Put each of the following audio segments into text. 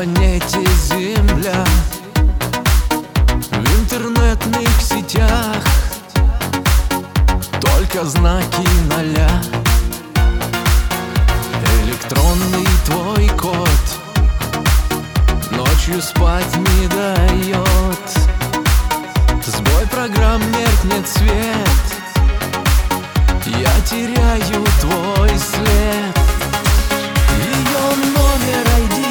планете Земля, в интернетных сетях только знаки ноля. Электронный твой код ночью спать не дает. Сбой программ, меркнет свет, я теряю твой след. Ее номер ID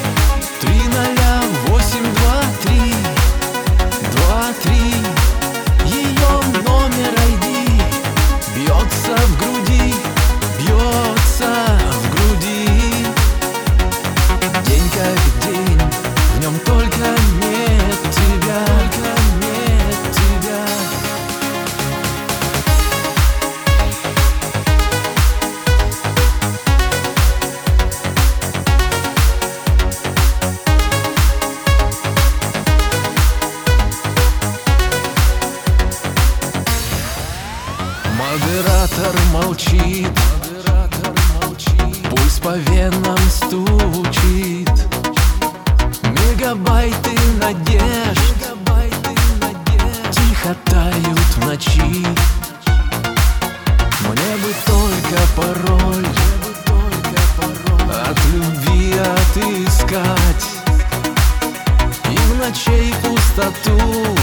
3082323. Ее номер ID бьется в груди, бьется в груди. День как день, в нем только нет тебя, только нет тебя. Модератор молчит, пульс по венам стучит. Мегабайты надежд тихо тают в ночи. Мне бы только пароль от любви отыскать и в ночей пустоту